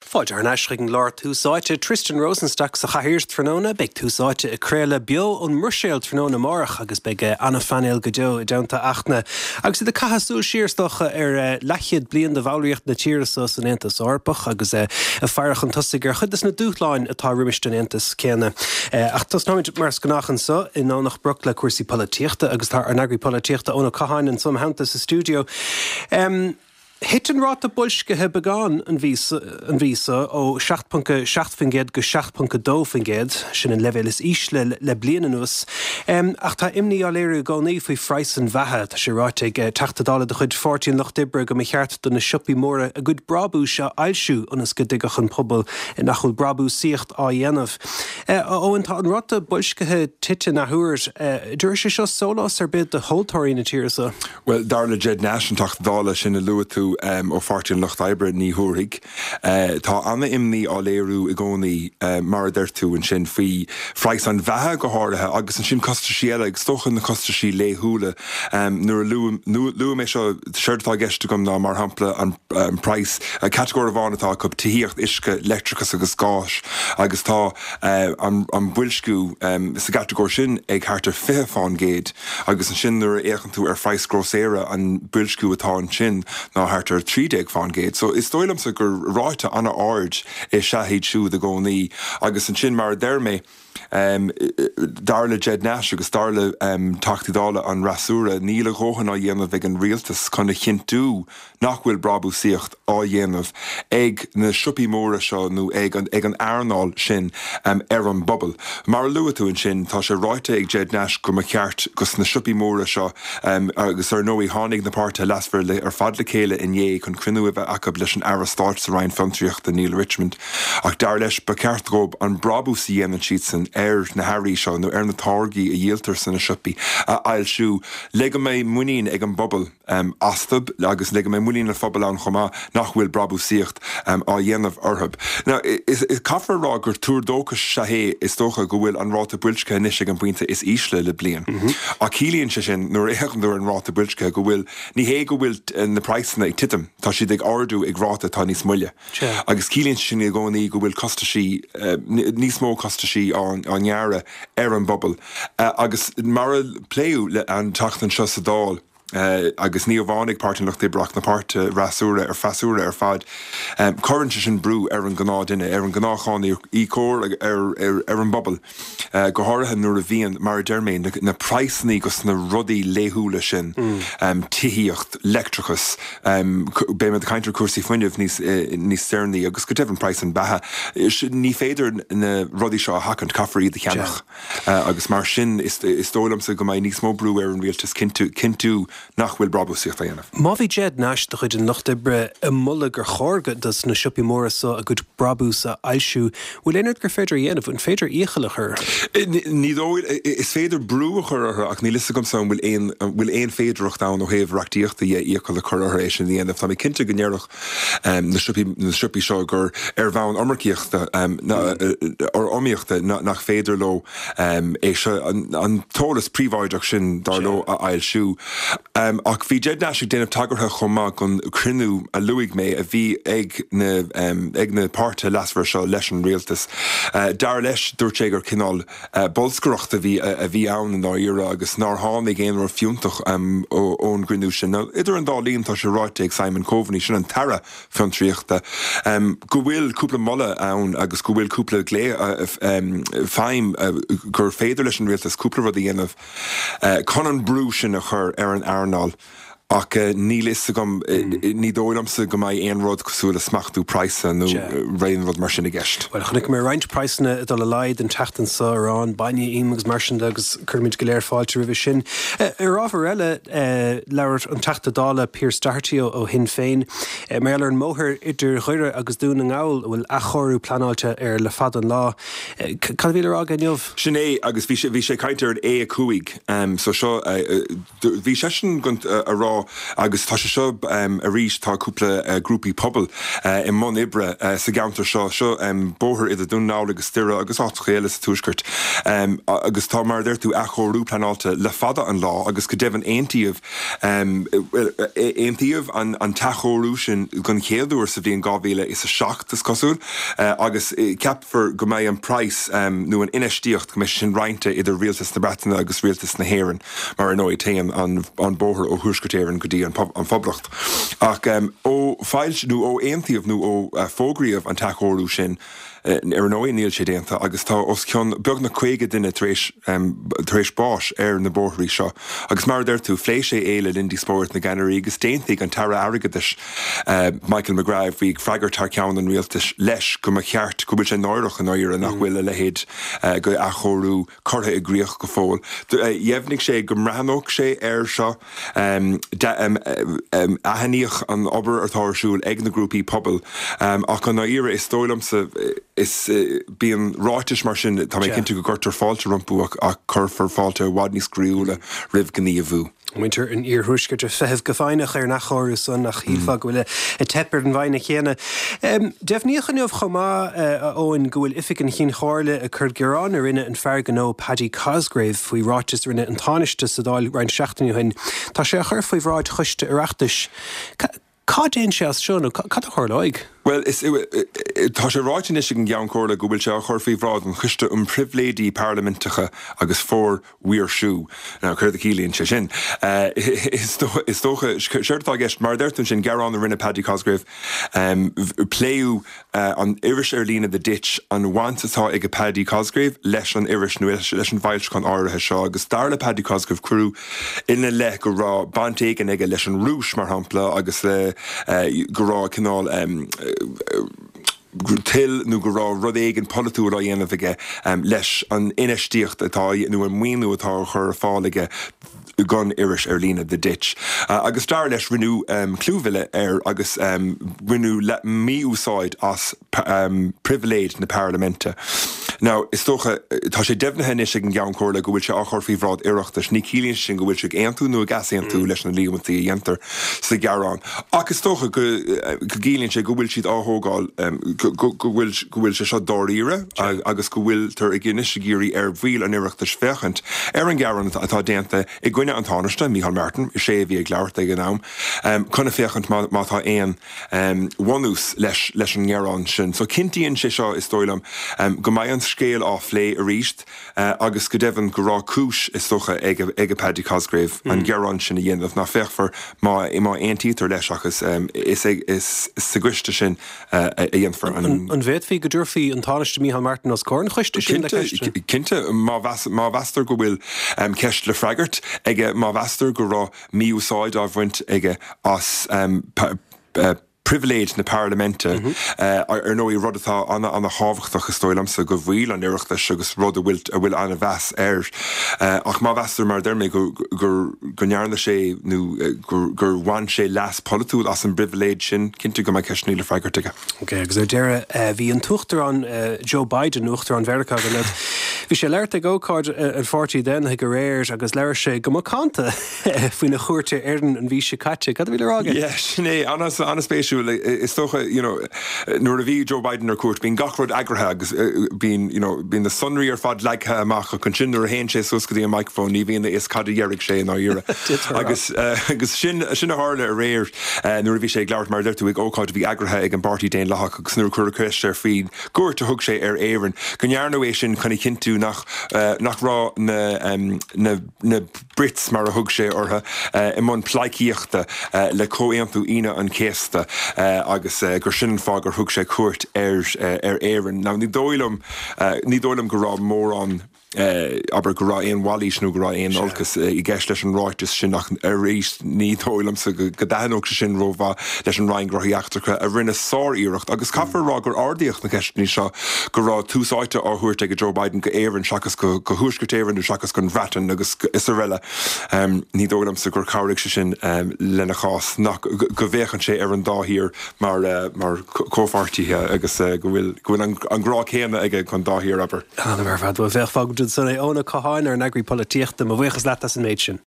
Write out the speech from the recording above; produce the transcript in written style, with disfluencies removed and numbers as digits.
Fáidir an eisring lár túsáite Tristan Rosenstock sa chahirs tróna, beag túsáite a créile bio an murséil tróna marach agus beag Anna Fanel Godeo downta achna. Agus de cahasú síirstocha lechiad blian de bhálíocht na tíirsa san Aontas Orpach agus a fearach an tusigur chudas na dúchláin atá rimistan Aontas céanna. Ach tas náid mar scanachan sa in nánach broc le cuasaí políochta agus tar an agri políochta óna caháin in som hananta sa stúdio. Hit an ráta builscathe beagán an vísa ó 7.7 go 7.2 sin an level is ísle le blianan us. Ach tá imní á léirú gánaí faoi freies an bheathe tá sé ráiteag teachtadála de chuid 14 loch dibre go cheart don na siopí móra a good brabú se ailsiú anas go digach an pobl nach chuil brabú síocht á dhéanamh. Óan tá an ráta builscathe tite na thuairt, dúir sé seo sólás ar bid de hóltóirí na tíirsa? Well, darla Jed Nash an teachtadála sin na luú tú ó 14 loch dibre ní thuairigh. Tá anna imní á léirú i gcónaí mar d'irtú an sin faoi freies an bheathe go háirithe agus an sin costa sí eile ag stochan na costa sí léthúla nuair luam é seo seirtá gceiste gom ná mar hampla an price categóir bhánatá go tííocht isce electricus agus gáis agus tá an builscú sa categóir sin ag chartar 5 fáin géad agus an sin nuair échan tú ar freies groséire an builscú atá an sin ná hartar 30 fáin géad. So is dóilm sa gur ráite anna áird é seahéad siú de gcónaí agus an sin mar dermé darla Jed Nash agus darla tachtadála an rasúra níla góhan á dhéanamh ag an rialtas chuna chintú nach bhfuil brabú síocht á dhéanamh ag na siopí móra seo nó ag an airnáil sin ar an bobbal. Mar luath tú an sin tá sé ráite ag Jed Nash go ceart gus na siopí móra seo agus ar nóí tháinig na páirte lasfar ar fad le chéile in dhé chun cruinú bheith acu leis an airastáit sa rain fantriacht de Neil Richmond. Ach dar leis ba ceart góib an brabú sa dhéanamh siad san na Harry seo nó ar na tágaí a dhéaltar san na siopí ail siú. Lega mé muín ag an bobbal astab agus lega mé muín na phobal an chomá nach bhfuil brabú síocht á dhéanamh orthab. Now, is caithfar rá gur túrdóchas sehé is tócha go bhfuil an ráta builsce inis ag an buinte is ísle le blian. A cílíonn se sin nuair échanú an ráta builsce go bhfuil ní hé go bhfuil na praisna ag titim tá siad ag ardú ag ráta tá níos muile. Agus cílíonn sin i gcónaí go bhfuil costaí níos mó costaí an neara ar an bobbal. Agus mar pléú le an tachtan seo sa dáil agus ní bháinnig páirtin nach dibrach na páirte rasúra ar fasúra ar fad current sin brú ar an gná duine ar an gnácháin í cór ar an bobbal go háirithe nuair a bhíon mar derméin na praisnaí gus na rudaí léthúla sin tííocht electricus bé me caiintear cuasaí foiinemh níos steirnaí agus go dtibh an price an bethe ní féidir na rudaí seo a hacant cafarí de cheannach agus mar sin is tólamsa go mbeidh níos mó brú ar an rialtas cintú nach bhfuil brabú síocht a dhéanamh. Má bhí Jed Nash de chuid an loch dibre a mulla gur chóirgad das na siopí móra sa a good brabú sa ailsiú. Bhfuil éonad gur féidir dhéanamh an féidir íochaile chur? Ní dóil is féidir brú chur ach ní lisa gom san bhfuil éon féidireacht an ó héamh reachtaíochta íochaile chur éis sin dhéanamh. Tá mé cinnte go nnéireach na siopí seo gur ar bhain ormarcíochta ar omíochta nach féidir lo é se an tólas príomháideach sin dar lo a ailsiú. Ach bhí Jed Nash ag déanamh tagartha chomá gon cruinú a luigh mé a bhí ag na páirte lasfar seo leis an rialtas. Dar leis dúirt sé gur cinál bolscoireacht a bhí ann an áíire agus ná tháinig éonar fiúntach ón grinú sin. Idir an dálíonn tá sé ráite ag Simon Coveney sin an tara fiúntríochta. Go bhfuil cúpla molla ann agus go bhfuil cúpla lé féim gur féidir leis an rialtas cúpla rud a dhéanamh chun an brú sin a chur ar an airnáil. Ach ní lisa gom ní dóilamsa go mbeidh aon rud cosúla smachtú praisa nó réon rud mar sin i gceist. Well, chunig mé roint praisna a dul leid an teachtan sa arán baine ímagus mar sin agus curmid go léir fáilte ribh sin. Ar ábhar eile leabhar an teachtadála Piers Doherty ó hin féin mar an móthir idir chuire agus dún an gáil bhfuil a chorú planáilte ar le fad an lá. Cad bhíle rá gaineomh? Sin é agus bhí sé caiintear é a cúig so seo bhí sé sin a rá lá agus tá seo a rís tá cúpla grúpi pobl in Mon Ibre sa gaantar seo bóthir iad a dún ná agus stire agus áchéile sa túisgurt agus tá mar d'ir tú a chorú planálta le fada an lá agus go devan aontaíomh an tachórú sin gon chéadúir sa bhíon gábhéile is a seachtas cosúil agus ceapfar go mbeidh an price nó an inistíocht go sin reinte idir rialtas na Breataine agus rialtas na Héireann mar an óid taon an bóthir ó thuisgurtéireann go dtí an phoblacht. Ach ó fáilte nó ó aontaíomh nó ó fógraíomh an tachórú sin ar an óid níl sé déanta agus tá os ceann beag na chuige duine tar éis báis ar na bóthirí seo. Agus mar d'ir tú phlééis sé éile lindí spóirt na ganarí agus déantaigh an tara airgadis Michael McGrath bhí freigar tar ceann an rialtas leis go a cheart go bhfuil sé náireach an áire nach bhfuil le héad go a chorú cortha i gríoch go fóil. Dhéimhnig sé go mrahanóg sé ar seo ahaníoch an obair artásúil ag na grúpaí pobl ach an áire is tólamsa is bíon ráitis mar sin tá mé cinnte go gortar fáilte rompú a chur fáilte bhhaid níos scríúla rih gní a bhú. Winter an íorthúsgurt a feheh go fáinach ar nach choirú san nach hífa gohfuil a tepper an bhaine chéana. Defníochan nuamh chomá óin gohfuil ific an chin cháirle a chur gerán ar rinne an fear nó Paddy Cosgrave faoi ráitis rinne an táiste sa dáil rein seachtainú hin. Tá sé a chur faoi bhráid chuiste arachtas. Cá déon sé as seán cá a chuir leig? Well, tá sé ráitin is an gean cóla go bhfuil se a chur faoi bhrád an chuiste priviléidí parlamentacha agus fór huiir siú ná chuir a cílíonn sé sin. Is tócha seirtá gist mar d'irtún sin garrán a rinne Paddy Cosgrave pléú an iris ar lína de ditch an bhaintatá ag a Paddy Cosgrave leis an iris nó leis an bhailse chun áirithe seo agus darla Paddy Cosgrave crú ina le go rá bantaigh an ige leis an rúis mar hampla agus le go rá cinál til nó go rá rud éigen polúra a dhéanamh aige leis an inistíocht atá nó an muoinú atá chur fálaige gan iris ar lína de ditch. Agus dar leis rinú clúhile agus rinú mí úsáid as priviléid na parlamente. Now, is tócha, tá sé defnathe is an gean cóla go bhfuil se a chur faoi bhrád iireachtas ní cílíonn sin go bhfuil se aonú nó gas aonú leis na líomtaí a dhéantar sa garrán. Agus tócha go gílíonn sé go bhfuil siad áthógáil go bhfuil se seo dáíire agus go bhfuil tar i gine sé géirí ar bhíl an iireachtas fechant ar an garrán atá déanta i gcuine an táneiste Micheál Martin sé bhí ag leabhart ag an nám chuna fechant má tá éon bhhanús leis an garrán sin. So cintíonn sé seo is dóilam go mbeidh an scéal á phlé a ríist agus go devan go rá cúis is socha ag a Paddy Cosgrave an garrán sin a dhéanamh ná fechfar má aontítar leis agus is saguiste sin a dhéanfar. An bhéad fhí go dúrfií an táneiste Micheál Martin os cór an chuiste sin cinnte má bhastar go bhfuil ceist le freigart ige má bhastar go rá míúsáid á bhaint ige as priviléid na parlamente ar nó í rudatá anna hábhachtach stoilamsa go bhfuil an iireachtas agus rud a bhfuil anna bheas air. Ach má bheastar mar dermé gur nearna sé nó gur bhain sé leas polúil as an priviléid sin cinnte go mai ceisní le freigartige. Ok, agus ar deire bhí an tuachtar an Joe Biden uachtar an Vercha go net. Bhí sé leirta gócáid an fáirtí den go réir agus leir sé go canta faoin na chuirte airan an bhí sé caite. Cad bhí le rága? Yes,né, anna spéisiú is tócha, nuair a bhí Joe Biden ar cuairt, bín gachrod agrathe agus bín na sunraí ar fad leigthe amach chun sin nuair a héin sé sus go dtí an microphone ní bhíon is cad a dhearrig sé ná dhearra. agus sin a hála a réir nuair a bhí sé leabhart mar deirú ag ócáid bhí agrathe ag an bartí déon lethach agus nuair chuir chuiste ar faoin gúirte thug sé ar éireann. Go nearna é sin chuna cinú nach rá na Brits mar a thug sé ortha i món pleicíochta le cóaonú ine an céasta agus gur sin fá gur thug sé cuairt ar éireann. Ná ní dóilm go rá mór an aber go rá éon bhálís nó go rá éon olcas i gceist leis an ráitis sin nach a rééis ní dóilm sa go dahanóg sin rómha leis an rain grothíachtarcha a rinne sáíireacht agus caafar rá gur ardíocht na ceistní seo go rá túsáite áthúirt ag Joe Biden go éireann seachas go thuúsgurtéireann nó seachas gon bhreatain agus is a riile ní dóilm sa gur cabhraigh sin lena chás nach go bhéchan sé ar an dáthír mar cófartíthe agus go bhfuil an grá chéana ige chun dáthír aber. An mar bhd bheith fág sanna óna cáin ar an agri políochta a bhuichas leat as an méid sin.